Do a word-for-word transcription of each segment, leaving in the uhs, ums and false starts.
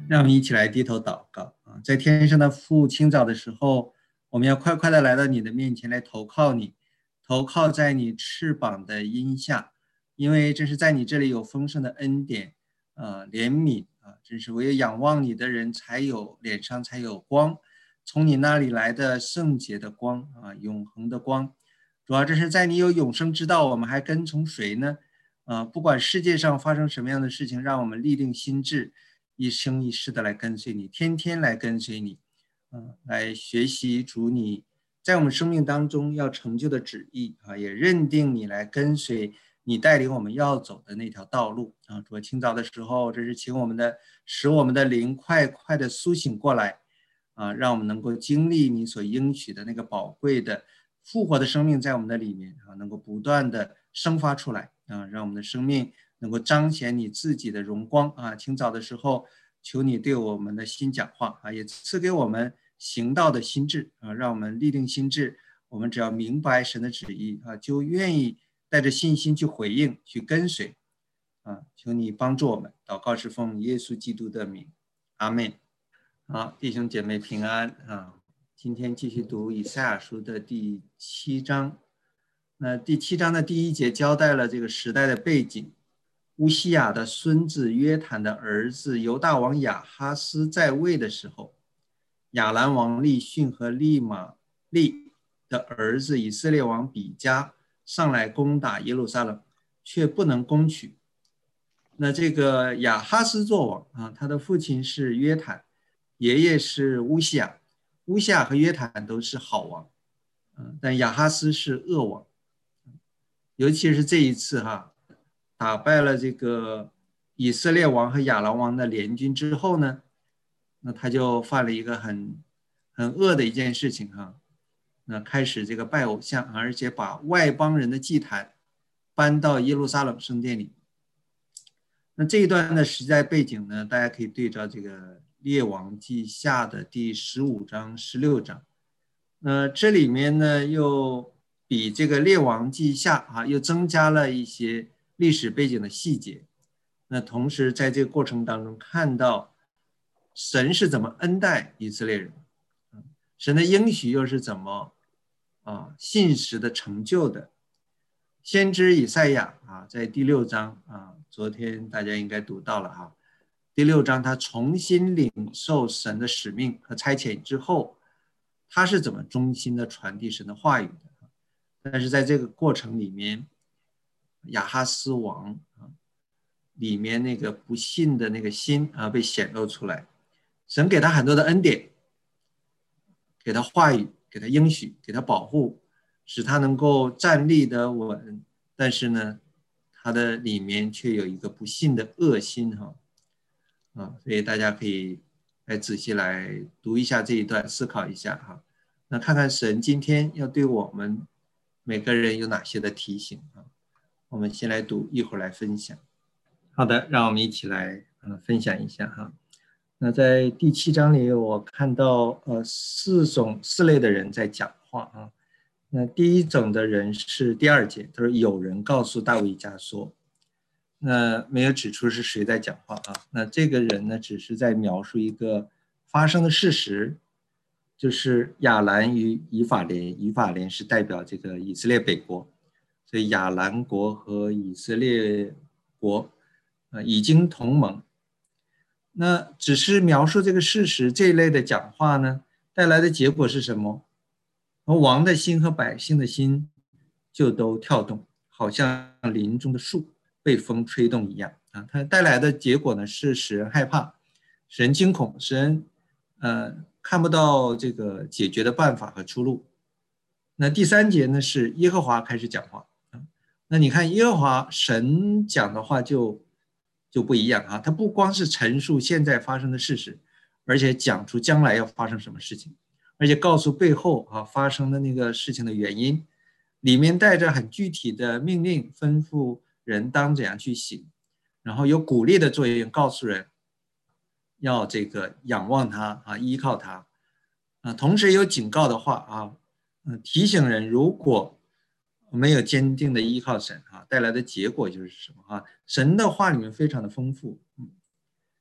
让我们一起来低头祷告啊！在天上的父，清早的时候，我们要快快的来到你的面前来投靠你，投靠在你翅膀的荫下，因为这是在你这里有丰盛的恩典，呃，怜悯啊，真是唯有仰望你的人才有脸上才有光，从你那里来的圣洁的光啊，永恒的光。主要这是在你有永生之道，我们还跟从谁呢？啊，不管世界上发生什么样的事情，让我们立定心志。一生一世的来跟随你，天天来跟随你，啊，来学习主你在我们生命当中要成就的旨意啊，也认定你来跟随你带领我们要走的那条道路啊。主，清早的时候，这是请我们的使我们的灵快快的苏醒过来啊，让我们能够经历你所应许的那个宝贵的复活的生命在我们的里面啊，能够不断的生发出来啊，让我们的生命能够彰显你自己的荣光啊！清早的时候，求你对我们的心讲话啊，也赐给我们行道的心智啊，让我们立定心智。我们只要明白神的旨意啊，就愿意带着信心去回应、去跟随啊！求你帮助我们。祷告是奉耶稣基督的名，阿们。好，弟兄姐妹平安啊！今天继续读以赛亚书的第七章。那第七章的第一节交代了这个时代的背景。乌西雅的孙子约坦的儿子犹大王亚哈斯在位的时候，亚兰王利逊和利玛利的儿子以色列王比加上来攻打耶路撒冷，却不能攻取。那这个亚哈斯作王啊，他的父亲是约坦，爷爷是乌西雅。乌西雅和约坦都是好王，但亚哈斯是恶王。尤其是这一次哈，打败了这个以色列王和亚兰王的联军之后呢，那他就犯了一个很很恶的一件事情哈，那开始这个拜偶像，而且把外邦人的祭坛搬到耶路撒冷圣殿里。那这一段的时代背景呢，大家可以对照这个列王记下的第十五章、十六章。那这里面呢，又比这个列王记下啊，又增加了一些历史背景的细节。那同时在这个过程当中，看到神是怎么恩待以色列人，神的应许又是怎么啊信实的成就的。先知以赛亚啊，在第六章啊，昨天大家应该读到了哈。第六章他重新领受神的使命和差遣之后，他是怎么忠心的传递神的话语的？但是在这个过程里面，亚哈斯王啊，里面那个不信的那个心啊，被显露出来。神给他很多的恩典，给他话语，给他应许，给他保护，使他能够站立得稳。但是呢，他的里面却有一个不信的恶心哈啊，所以大家可以来仔细来读一下这一段，思考一下哈。那看看神今天要对我们每个人有哪些的提醒啊？我们先来读，一会儿来分享。好的，让我们一起来呃分享一下哈。那在第七章里，我看到呃四种四类的人在讲话啊。那第一种的人是第二节，他说有人告诉大卫家说，那没有指出是谁在讲话啊。那这个人呢，只是在描述一个发生的事实，就是亚兰与以法莲，以法莲是代表这个以色列北国，所以亚兰国和以色列国呃已经同盟。那只是描述这个事实，这一类的讲话呢，带来的结果是什么？王的心和百姓的心就都跳动，好像林中的树被风吹动一样啊！它带来的结果呢，是使人害怕，使人惊恐，使人呃看不到这个解决的办法和出路。那第三节呢，是耶和华开始讲话啊。那你看耶和华神讲的话就就不一样啊，他不光是陈述现在发生的事实，而且讲出将来要发生什么事情，而且告诉背后啊发生的那个事情的原因，里面带着很具体的命令，吩咐人当怎样去行，然后有鼓励的作用，告诉人要这个仰望他啊，依靠他啊，同时有警告的话啊，嗯，提醒人如果没有坚定的依靠神啊，带来的结果就是什么啊？神的话里面非常的丰富，嗯，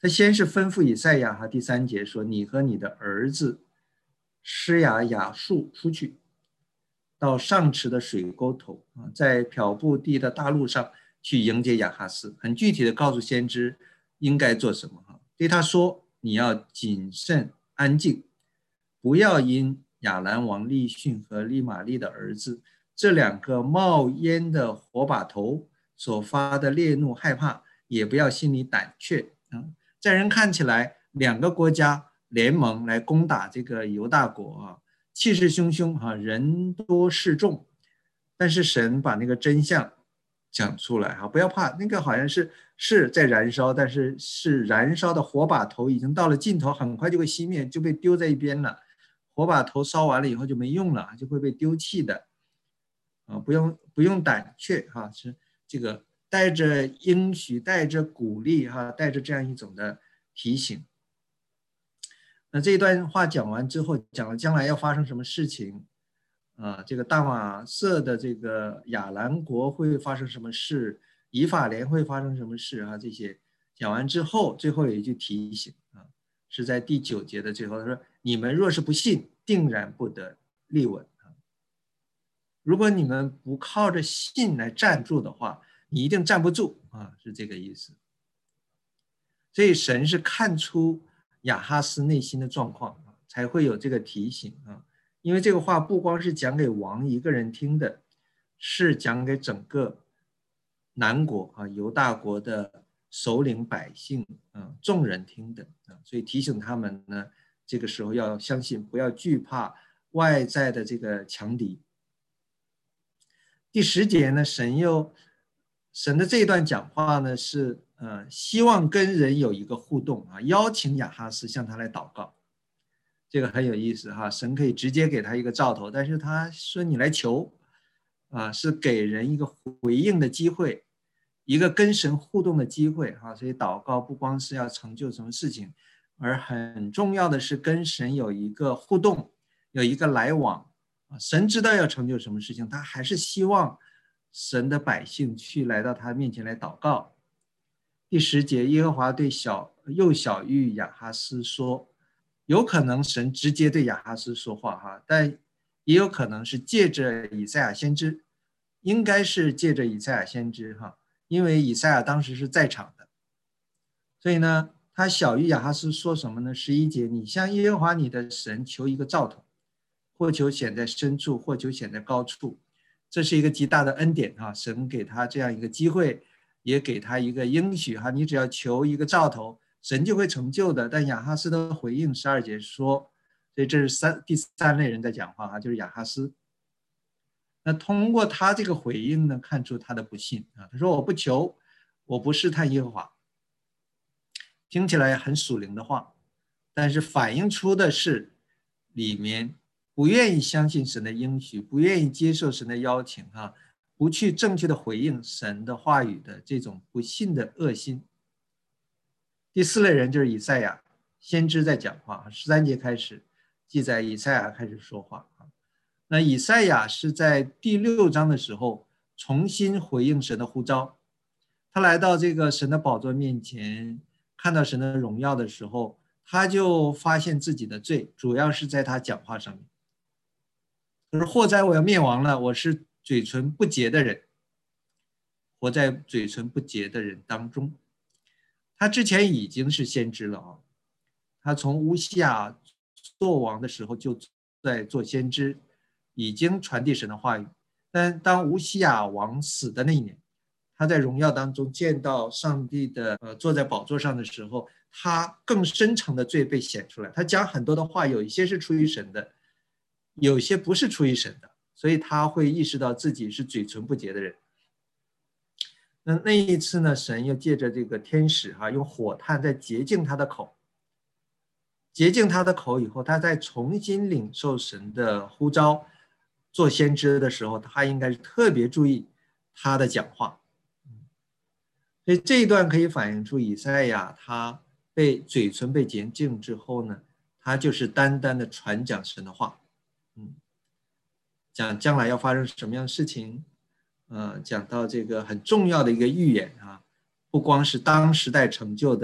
他先是吩咐以赛亚哈，第三节说：“你和你的儿子施雅雅述出去，到上池的水沟头啊，在漂布地的大路上去迎接亚哈斯。”很具体的告诉先知应该做什么哈，对他说：“你要谨慎安静，不要因亚兰王利逊和利玛利的儿子这两个冒烟的火把头所发的烈怒害怕，也不要心里胆怯啊。”在人看起来，两个国家联盟来攻打这个犹大国啊，气势汹汹啊，人多势众。但是神把那个真相讲出来啊，不要怕，那个好像是是在燃烧，但是是燃烧的火把头已经到了尽头，很快就会熄灭，就被丢在一边了。火把头烧完了以后就没用了，就会被丢弃的啊，不用不用胆怯哈，是这个带着应许，带着鼓励哈，带着这样一种的提醒。那这一段话讲完之后，讲了将来要发生什么事情啊？这个大马色的这个亚兰国会发生什么事？以法莲会发生什么事啊？这些讲完之后，最后有一句提醒啊，是在第九节的最后，他说：“你们若是不信，定然不得立稳啊！如果你们不靠着信来站住的话，你一定站不住啊！”是这个意思。所以神是看出亚哈斯内心的状况，才会有这个提醒啊。因为这个话不光是讲给王一个人听的，是讲给整个南国啊犹大国的首领百姓啊众人听的啊。所以提醒他们呢，这个时候要相信，不要惧怕外在的这个强敌。第十节呢，神又神的这一段讲话呢是呃希望跟人有一个互动啊，邀请亚哈斯向他来祷告。这个很有意思哈，神可以直接给他一个兆头，但是他说你来求啊，是给人一个回应的机会，一个跟神互动的机会哈。所以祷告不光是要成就什么事情，而很重要的是跟神有一个互动，有一个来往啊。神知道要成就什么事情，他还是希望神的百姓去来到他面前来祷告。第十节，耶和华对小幼小玉亚哈斯说，有可能神直接对亚哈斯说话哈，但也有可能是借着以赛亚先知，应该是借着以赛亚先知哈，因为以赛亚当时是在场的。所以呢，他小玉亚哈斯说什么呢？十一节，你向耶和华你的神求一个兆头，或求显在深处，或求显在高处。这是一个极大的恩典哈，神给他这样一个机会，也给他一个应许哈，你只要求一个兆头，神就会成就的。但亚哈斯的回应十二节说，所以这是三第三类人在讲话哈，就是亚哈斯。那通过他这个回应呢，看出他的不信啊。他说我不求，我不试探耶和华，听起来很属灵的话，但是反映出的是里面不愿意相信神的应许，不愿意接受神的邀请哈，不去正确的回应神的话语的这种不信的恶心。第四类人就是以赛亚先知在讲话，十三节开始记载以赛亚开始说话。那以赛亚是在第六章的时候重新回应神的呼召，他来到这个神的宝座面前，看到神的荣耀的时候，他就发现自己的罪，主要是在他讲话上面。就是祸哉，我要灭亡了，我是嘴唇不洁的人，活在嘴唇不洁的人当中。他之前已经是先知了啊，他从乌西亚做王的时候就在做先知，已经传递神的话语。但当乌西亚王死的那一年，他在荣耀当中见到上帝的呃坐在宝座上的时候，他更深层的罪被显出来。他讲很多的话，有一些是出于神的，有些不是出于神的，所以他会意识到自己是嘴唇不洁的人。那那一次呢，神又借着这个天使哈、啊，用火炭在洁净他的口，洁净他的口以后，他再重新领受神的呼召，做先知的时候，他应该是特别注意他的讲话。所以这一段可以反映出以赛亚他被嘴唇被洁净之后呢，他就是单单的传讲神的话，嗯，讲将来要发生什么样的事情，呃，讲到这个很重要的一个预言啊，不光是当时代成就的，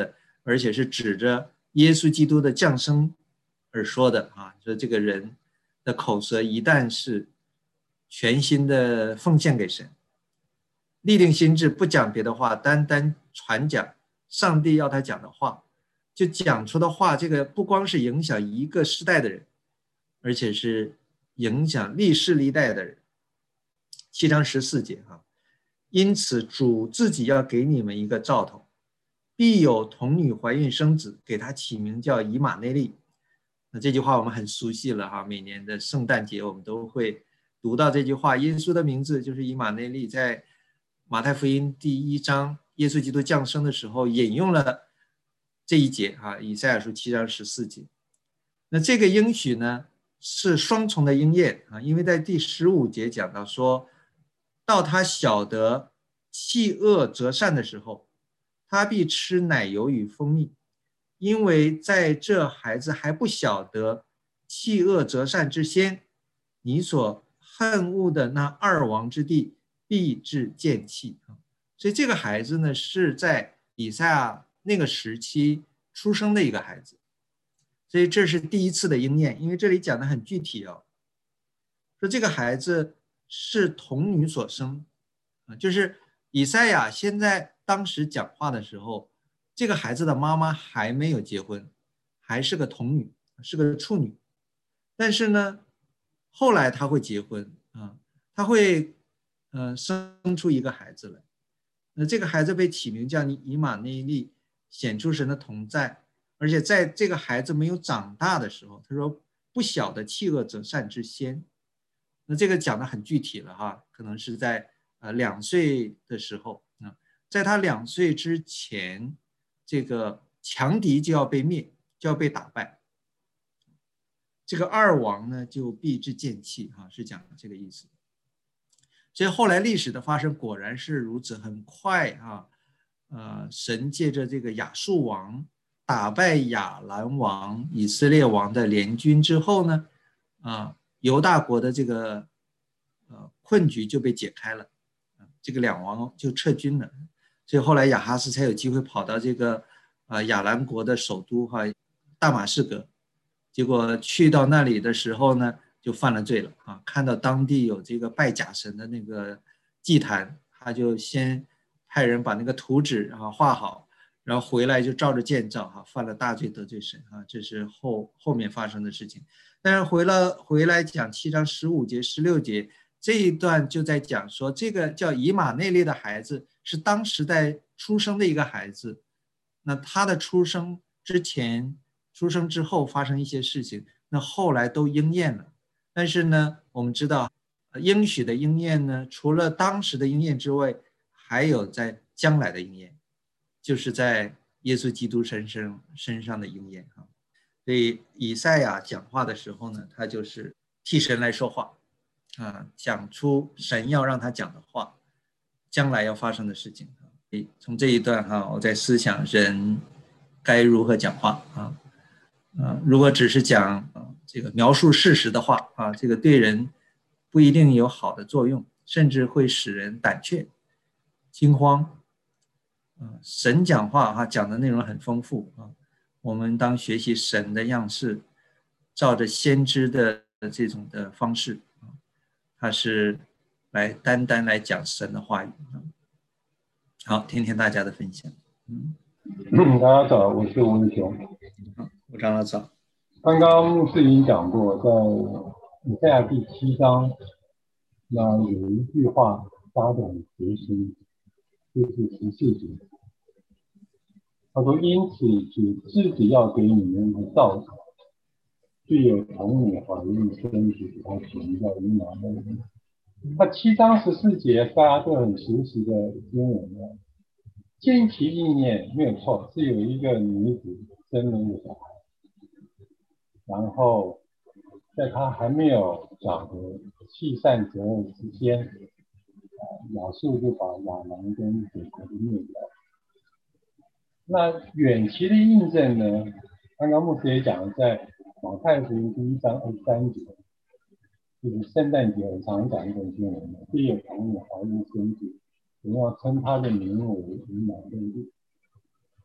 而且是指着耶稣基督的降生而说的啊，说这个人的口舌一旦是全心的奉献给神，立定心志，不讲别的话，单单传讲上帝要他讲的话，就讲出的话，这个不光是影响一个时代的人，而且是影响历世历代的人。七章十四节啊，因此主自己要给你们一个兆头，必有童女怀孕生子，给他起名叫以马内利。那这句话我们很熟悉了哈，每年的圣诞节我们都会读到这句话。耶稣的名字就是以马内利，在马太福音第一章耶稣基督降生的时候引用了这一节啊，以赛亚书七章十四节。那这个应许呢是双重的应验啊，因为在第十五节讲到说，到他晓得弃恶择善的时候，他必吃奶油与蜂蜜，因为在这孩子还不晓得弃恶择善之先，你所恨恶的那二王之地必致见弃。所以这个孩子呢是在以赛亚那个时期出生的一个孩子，所以这是第一次的应验。因为这里讲的很具体哦，说这个孩子是童女所生，就是以赛亚现在当时讲话的时候，这个孩子的妈妈还没有结婚，还是个童女，是个处女。但是呢，后来他会结婚啊，他会呃生出一个孩子来。那这个孩子被起名叫以马内利，显出神的同在。而且在这个孩子没有长大的时候，他说不晓得弃恶择善之先。那这个讲的很具体了哈，可能是在呃两岁的时候啊，在他两岁之前，这个强敌就要被灭，就要被打败。这个二王呢就必致见弃哈，是讲这个意思。所以后来历史的发生果然是如此，很快啊，呃，神借着这个亚述王打败亚兰王、以色列王的联军之后呢，啊，犹大国的这个呃困局就被解开了，这个两王就撤军了，所以后来亚哈斯才有机会跑到这个呃亚兰国的首都哈大马士革，结果去到那里的时候呢，就犯了罪了啊！看到当地有这个拜假神的那个祭坛，他就先派人把那个图纸啊画好，然后回来就照着建造哈，犯了大罪得罪神啊！这是后后面发生的事情。但是回了回来讲七章十五节、十六节这一段就在讲说，这个叫以马内利的孩子是当时在出生的一个孩子，那他的出生之前、出生之后发生一些事情，那后来都应验了。但是呢，我们知道应许的应验呢，除了当时的应验之外，还有在将来的应验，就是在耶稣基督身上身上的应验啊。所以以赛亚讲话的时候呢，他就是替神来说话啊，讲出神要让他讲的话，将来要发生的事情。从这一段哈，我在思想人该如何讲话啊。啊，如果只是讲、啊、这个描述事实的话啊，这个对人不一定有好的作用，甚至会使人胆怯、惊慌。啊，神讲话哈、啊，讲的内容很丰富啊。我们当学习神的样式，照着先知的这种的方式啊，他是来单单来讲神的话语啊。好，听听大家的分享。嗯， 大家早，我是吴文雄。 好，我张老早。 刚刚牧师已经讲过，在以赛亚第七章，那有一句话发动决心，就是十四节。他说：“因此主自己要给你们的道，具有童女怀孕生子，他起名叫以马内利。”那七章十四节大家都很熟悉的经文了，近期意念没有错，是有一个女子生了一个小孩。然后在他还没有晓得弃善择恶之间，亚述就把亚兰跟北国的灭掉。那远期的印证呢？刚刚牧师也讲了，在马太福音第一章二十三节，就是圣诞节我常讲一本经文，必有童女怀孕生子，人要称他的名为以马内利。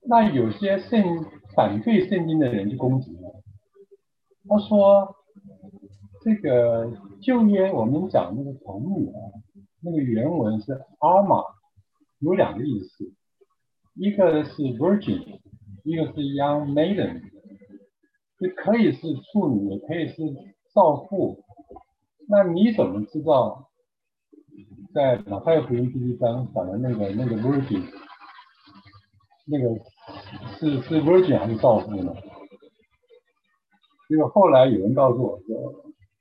那有些圣反对圣经的人就攻击了，他说这个旧约我们讲那个童女啊，那个原文是 alma， 有两个意思，一个是 virgin， 一个是 young maiden， 就可以是处女，也可以是少妇。那你怎么知道在马太福音第一章讲的那个那个 virgin， 那个是是 virgin 还是少妇呢？结果后来有人告诉我说，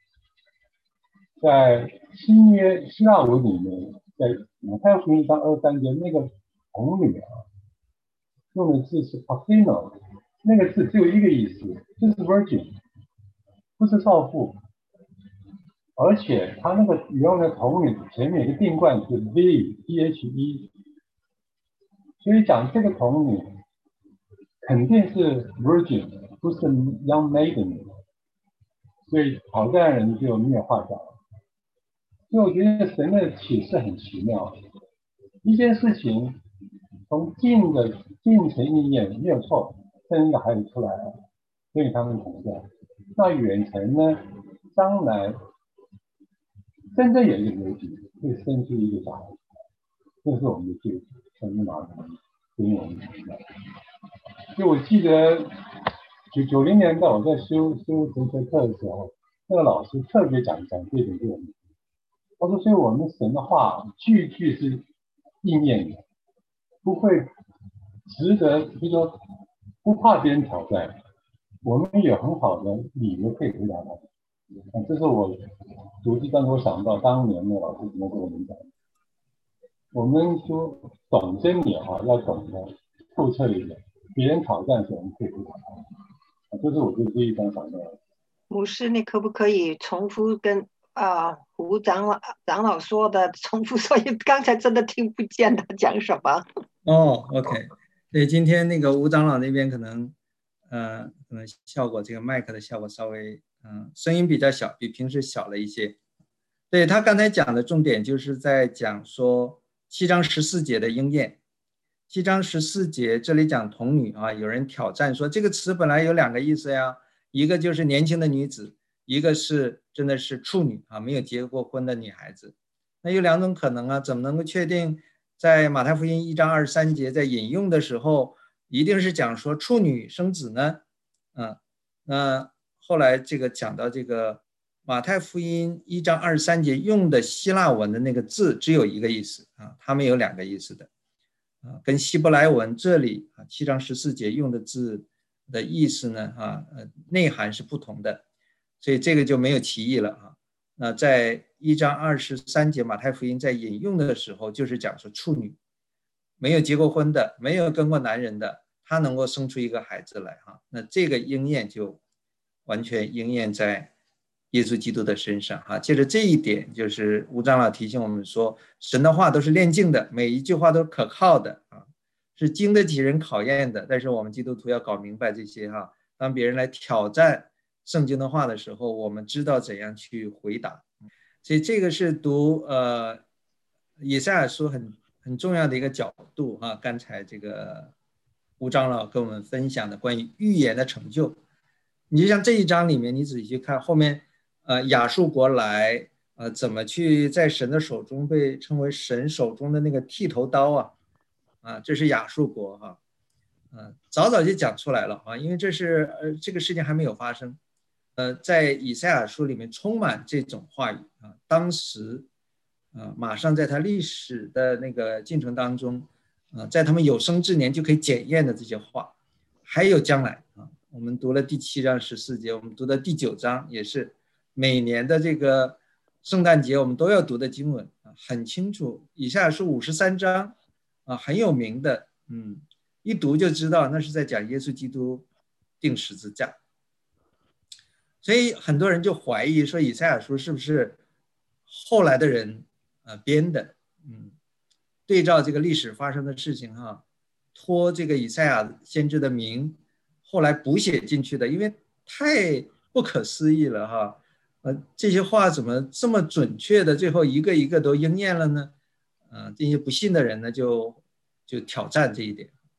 在新约希腊文里面，在马太福音一章二十三节那个童女啊，用的字是 pathino， 那个字只有一个意思，就是 virgin， 不是少妇。而且它那个原文的童女前面有个定冠是 v t h e， 所以讲这个童女肯定是 virgin， 不是 young maiden， 所以讨债人就没有话讲。所以我觉得神的启示很奇妙，一件事情从近的近程应验没有错，生一个孩子出来了，所以他们同在。那远程呢，将来真正有一个逻辑会生出一个小孩，这是我们的救主，神的马桶给我们。就我记得九九零年代我在修修哲学课的时候，那个老师特别讲讲这种这种。他说：“所以我们神的话句句是应验的，不会值得，就是说不怕别人挑战，我们有很好的理由可以回答他。啊，这是我读这段我想到当年的老师怎么跟我们讲。我们说懂真理哈，要懂得透彻一点，别人挑战时我们可以回答他。啊，这是我对这一章想到的。 牧师，你可不可以重复跟？”啊，胡长老长老说的，重复说，刚才真的听不见他讲什么。 哦 ，OK， 对，今天那个吴长老那边可能，呃，可能效果这个麦克的效果稍微，嗯、呃，声音比较小，比平时小了一些。对，他刚才讲的重点就是在讲说七章十四节的应验。七章十四节这里讲童女啊，有人挑战说这个词本来有两个意思呀，一个就是年轻的女子，一个是真的是处女啊，没有结过婚的女孩子。那有两种可能啊，怎么能够确定在马太福音一章二十三节在引用的时候一定是讲说处女生子呢？嗯，那后来这个讲到这个马太福音一章二十三节用的希腊文的那个字只有一个意思啊，它没有两个意思的啊，跟希伯来文这里啊七章十四节用的字的意思呢啊呃内涵是不同的，所以这个就没有歧义了啊。那在一章二十三节马太福音在引用的时候，就是讲说处女没有结过婚的，没有跟过男人的，她能够生出一个孩子来哈。那这个应验就完全应验在耶稣基督的身上哈。借着这一点，就是吴长老提醒我们说，神的话都是炼净的，每一句话都是可靠的啊，是经得起人考验的。但是我们基督徒要搞明白这些哈，当别人来挑战圣经的话的时候，我们知道怎样去回答。所以这个是读呃以赛亚书很很重要的一个角度啊。刚才这个吴长老跟我们分享的关于预言的成就，你就像这一章里面，你仔细去看后面，呃，亚述国来，呃，怎么去在神的手中被称为神手中的那个剃头刀啊，啊，这是亚述国哈、啊，呃，早早就讲出来了啊，因为这是呃这个事情还没有发生。呃，在以赛亚书里面充满这种话语啊，当时，呃，马上在他历史的那个进程当中，呃，在他们有生之年就可以检验的这些话，还有将来啊，我们读了第七章十四节，我们读的第九章也是每年的这个圣诞节我们都要读的经文啊，很清楚。以赛亚书五十三章啊，很有名的，嗯，一读就知道那是在讲耶稣基督钉十字架。所以很多人就怀疑说以赛亚书是不是后来的人呃编的，嗯，对照这个历史发生的事情哈，托这个以赛亚先知的名，后来补写进去的，因为太不可思议了哈，呃，这些话怎么这么准确的，最后一个一个都应验了呢？呃，这些不信的人呢就就挑战这一点。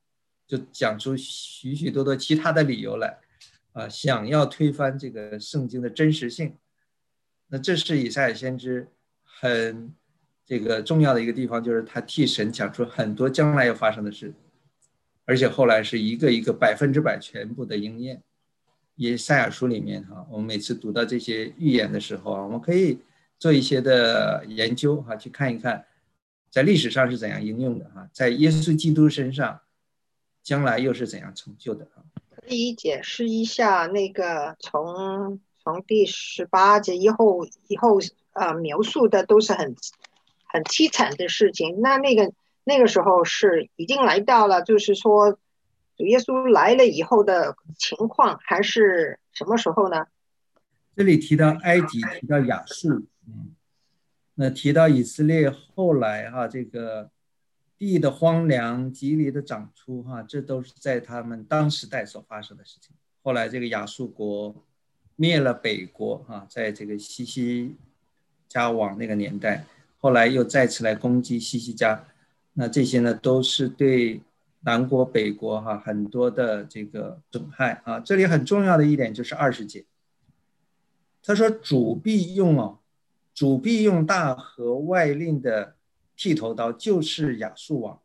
就讲出许许多多其他的理由来，啊，想要推翻这个圣经的真实性。那这是以赛亚先知很这个重要的一个地方，就是他替神讲出很多将来要发生的事，而且后来是一个一个百分之百全部的应验。以赛亚书里面哈，我们每次读到这些预言的时候啊，我们可以做一些的研究哈，去看一看在历史上是怎样应用的哈，在耶稣基督身上将来又是怎样成就的哈。 可以解释一下那个从从第十八节以后以后呃描述的都是很很凄惨的事情。那那个那个时候是已经来到了，就是说主耶稣来了以后的情况，还是什么时候呢？ 这里提到埃及，提到亚述，嗯，那提到以色列后来哈，这个地的荒凉，吉藜的长出哈，这都是在他们当时代所发生的事情。后来这个亚述国灭了北国哈，在这个西西家王那个年代，后来又再次来攻击西西家，那这些呢都是对南国北国哈很多的这个损害啊。这里很重要的一点就是二十节，他说主必用哦，主必用大河外令的剃头刀，就是亚述王。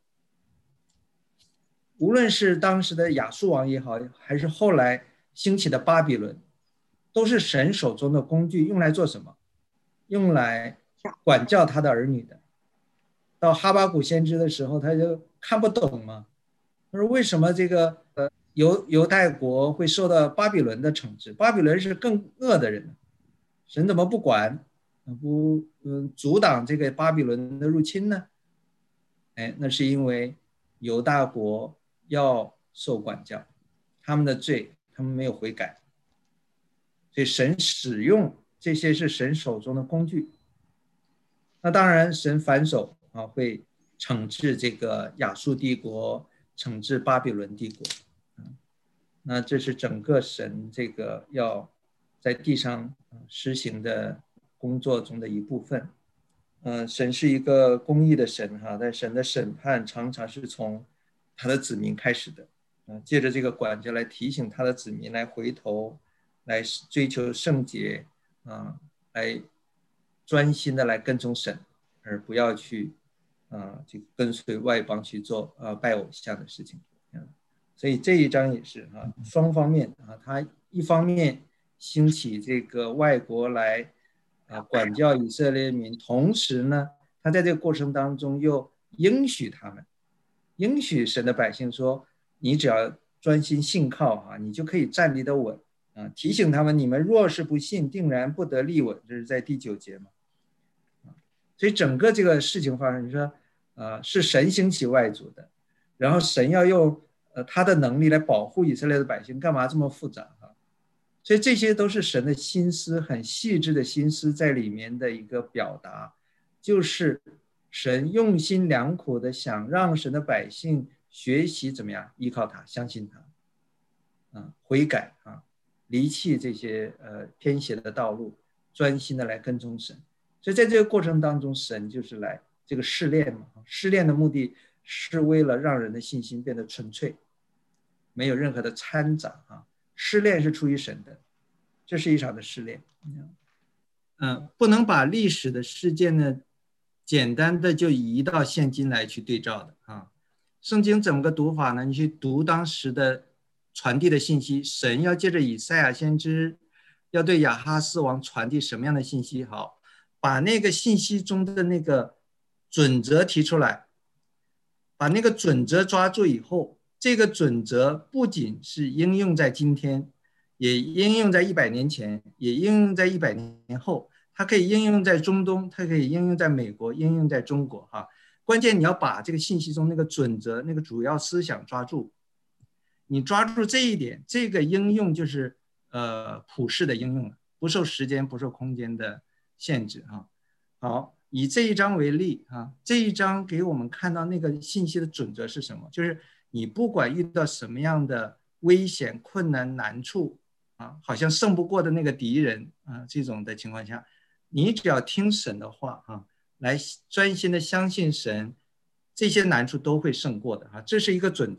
无论是当时的亚述王也好，还是后来兴起的巴比伦，都是神手中的工具，用来做什么？用来管教他的儿女的。到哈巴谷先知的时候，他就看不懂嘛，他说为什么这个呃犹犹太国会受到巴比伦的惩治？巴比伦是更恶的人，神怎么不管，不嗯阻挡这个巴比伦的入侵呢？哎，那是因为犹大国要受管教，他们的罪，他们没有悔改，所以神使用这些是神手中的工具。那当然，神反手啊会惩治这个亚述帝国，惩治巴比伦帝国。那这是整个神这个要在地上实行的工作中的一部分。嗯，神是一个公义的神哈，但神的审判常常是从他的子民开始的，啊，借着这个管教来提醒他的子民来回头，来追求圣洁，啊，来专心的来跟从神，而不要去啊，去跟随外邦去做啊拜偶像的事情。所以这一章也是啊，双方面啊，他一方面兴起这个外国来啊管教以色列民，同时呢，他在这个过程当中又应许他们，应许神的百姓说，你只要专心信靠啊，你就可以站立得稳啊。提醒他们，你们若是不信，定然不得立稳，这是在第九节嘛。所以整个这个事情发生，你说啊，是神兴起外族的，然后神要用呃，他的能力来保护以色列的百姓，干嘛这么复杂啊？所以这些都是神的心思，很细致的心思在里面的一个表达，就是神用心良苦的想让神的百姓学习怎么样依靠他，相信他，啊，悔改啊，离弃这些呃偏邪的道路，专心的来跟从神。所以在这个过程当中，神就是来这个试炼嘛，试炼的目的是为了让人的信心变得纯粹，没有任何的掺杂啊。试炼是出于神的，这是一场的试炼。嗯，不能把历史的事件呢，简单的就移到现今来去对照的啊。圣经怎么个读法呢？你去读当时的传递的信息，神要借着以赛亚先知，要对亚哈斯王传递什么样的信息？好，把那个信息中的那个准则提出来。把那个准则抓住以后，这个准则不仅是应用在今天，也应用在一百年前，也应用在一百年后，它可以应用在中东，它可以应用在美国，应用在中国哈。关键你要把这个信息中那个准则、那个主要思想抓住，你抓住这一点，这个应用就是呃普世的应用了，不受时间、不受空间的限制哈。好。以这一章为例啊，这一章给我们看到那个信息的准则是什么？就是你不管遇到什么样的危险、困难、难处啊，好像胜不过的那个敌人啊，这种的情况下，你只要听神的话啊，来专心的相信神，这些难处都会胜过的啊，这是一个准则。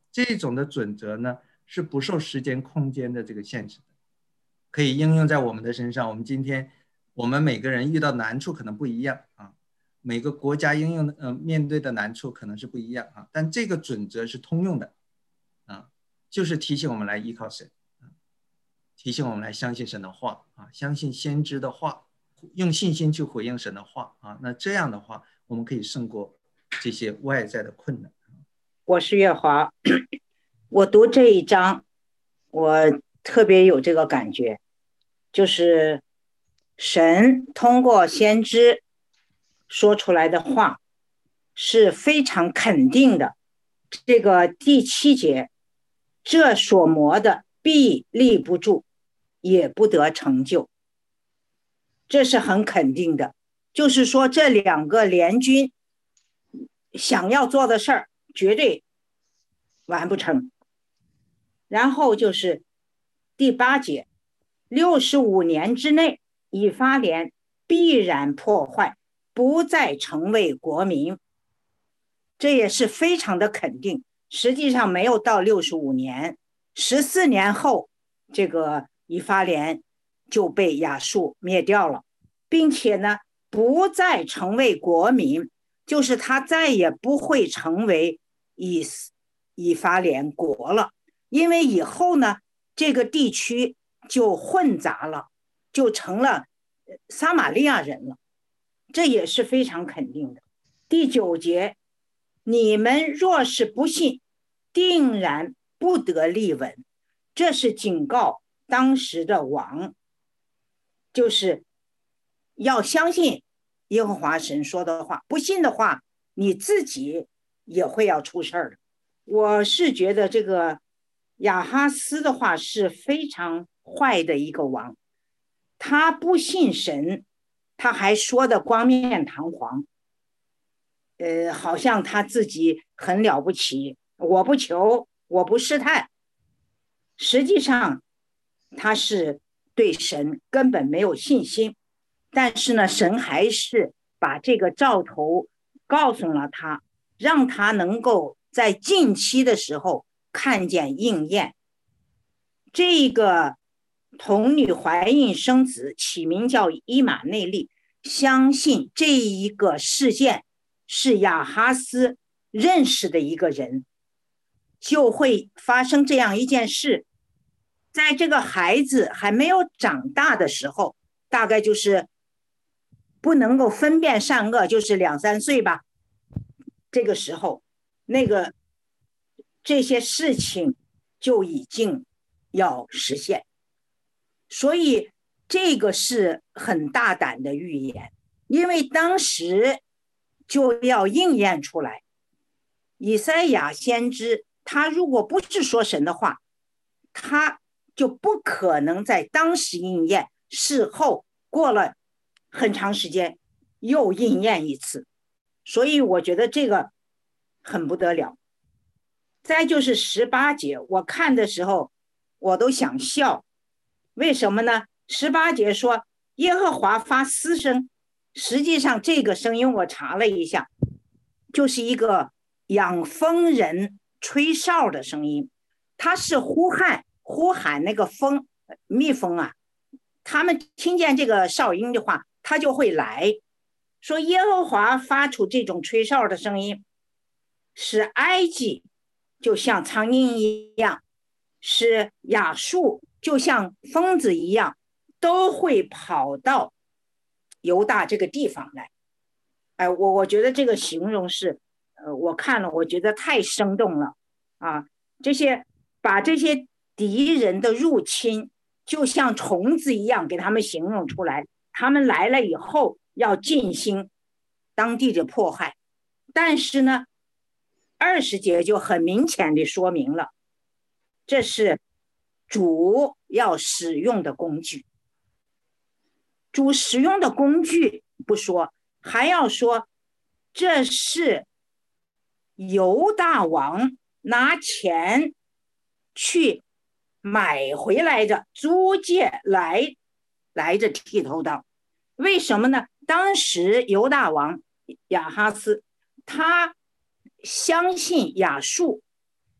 这种的准则呢是不受时间空间的这个限制的，可以应用在我们的身上。我们今天我们每个人遇到难处可能不一样啊，每个国家应用的呃面对的难处可能是不一样啊，但这个准则是通用的啊，就是提醒我们来依靠神，提醒我们来相信神的话啊，相信先知的话，用信心去回应神的话啊，那这样的话我们可以胜过这些外在的困难。 我是月华，我读这一章我特别有这个感觉，就是神通过先知说出来的话是非常肯定的。这个第七节，这所磨的必立不住，也不得成就，这是很肯定的。就是说这两个联军想要做的事儿绝对完不成。然后就是第八节，六十五年之内，以法莲必然破坏，不再成为国民。这也是非常的肯定，实际上没有到六十五年，十四年后，这个以法莲就被亚述灭掉了，并且呢，不再成为国民，就是他再也不会成为以以法莲国了，因为以后呢，这个地区就混杂了，就成了撒玛利亚人了，这也是非常肯定的。第九节，你们若是不信，定然不得立稳，这是警告当时的王，就是要相信耶和华神说的话，不信的话，你自己也会要出事儿的。我是觉得这个亚哈斯的话是非常坏的一个王，他不信神，他还说的冠冕堂皇，呃，好像他自己很了不起，我不求，我不试探，实际上他是对神根本没有信心。但是呢，神还是把这个兆头告诉了他，让他能够在近期的时候看见应验。这个童女怀孕生子，起名叫伊玛内利，相信这一个事件是亚哈斯认识的一个人，就会发生这样一件事。在这个孩子还没有长大的时候，大概就是不能够分辨善恶，就是两三岁吧，这个时候那个这些事情就已经要实现，所以这个是很大胆的预言，因为当时就要应验出来。以赛亚先知他如果不是说神的话，他就不可能在当时应验，事后过了很长时间又应验一次，所以我觉得这个很不得了。再就是十八节，我看的时候我都想笑，为什么呢？十八节说耶和华发嘶声，实际上这个声音我查了一下，就是一个养蜂人吹哨的声音，它是呼喊呼喊那个蜂蜜蜂啊，他们听见这个哨音的话，他就会来。说耶和华发出这种吹哨的声音，使埃及就像苍蝇一样，使亚述就像疯子一样，都会跑到犹大这个地方来。哎，我我觉得这个形容是，呃，我看了，我觉得太生动了啊！这些把这些敌人的入侵，就像虫子一样给他们形容出来，他们来了以后要进行当地的迫害。但是呢，二十节就很明显的说明了，这是主要使用的工具。主使用的工具不说，还要说这是犹大王拿钱去买回来的，租借来来的剃头刀。为什么呢？当时犹大王亚哈斯他相信亚述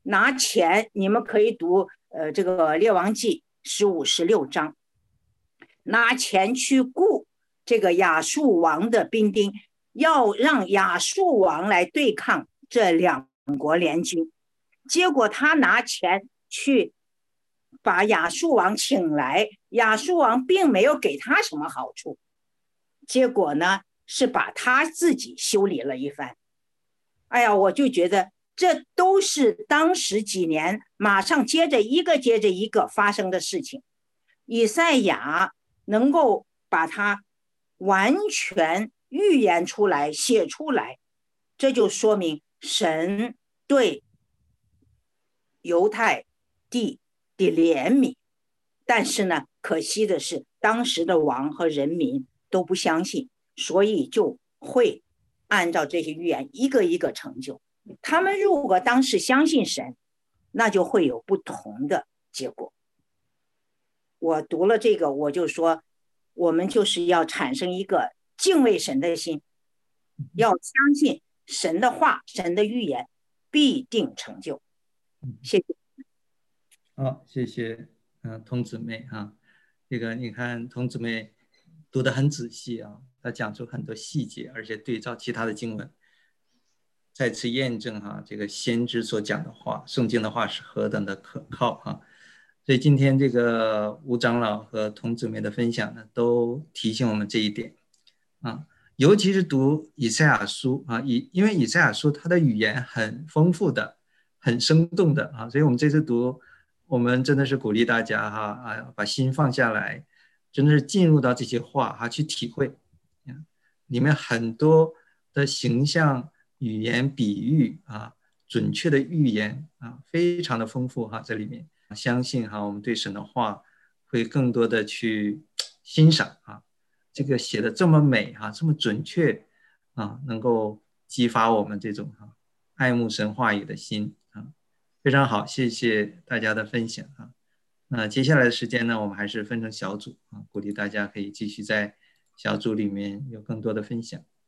拿钱，你们可以读呃这个列王记十五十六章，拿钱去雇这个亚述王的兵丁，要让亚述王来对抗这两国联军。结果他拿钱去把亚述王请来，亚述王并没有给他什么好处，结果呢是把他自己修理了一番。哎呀，我就觉得这都是当时几年马上接着一个接着一个发生的事情。以赛亚能够把它完全预言出来写出来，这就说明神对犹太地的怜悯。但是呢，可惜的是当时的王和人民都不相信，所以就会按照这些预言一个一个成就。他们如果当时相信神，那就会有不同的结果。我读了这个，我就说我们就是要产生一个敬畏神的心，要相信神的话，神的预言必定成就。谢谢。 好，谢谢，嗯、呃，童姊妹啊，这个你看童姊妹读得很仔细啊，她讲出很多细节，而且对照其他的经文，再次验证哈、啊，这个先知所讲的话，圣经的话是何等的可靠啊！所以今天这个吴长老和童姊妹的分享呢，都提醒我们这一点啊，尤其是读以赛亚书啊，以因为以赛亚书它的语言很丰富的，很生动的啊，所以我们这次读。我们真的是鼓励大家哈啊，把心放下来，真的是进入到这些话哈去体会，里面很多的形象、语言、比喻啊，准确的预言啊，非常的丰富哈，在里面。相信哈，我们对神的话会更多的去欣赏啊，这个写的这么美哈，这么准确啊，能够激发我们这种哈爱慕神话语的心啊。非常好，谢谢大家的分享啊。那接下来的时间呢，我们还是分成小组啊，鼓励大家可以继续在小组里面有更多的分享。